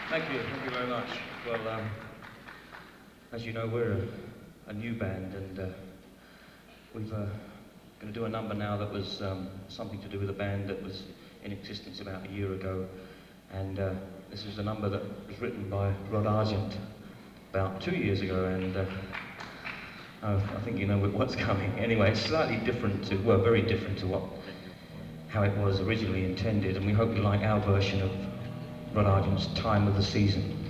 Thank you very much. Well, as you know, we're a new band, and we've going to do a number now that was something to do with a band that was in existence about a year ago, and this is a number that was written by Rod Argent about 2 years ago, and I think you know what's coming. Anyway, it's slightly different to, well, very different to how it was originally intended, and we hope you like our version of Rod Argent's Time of the Season.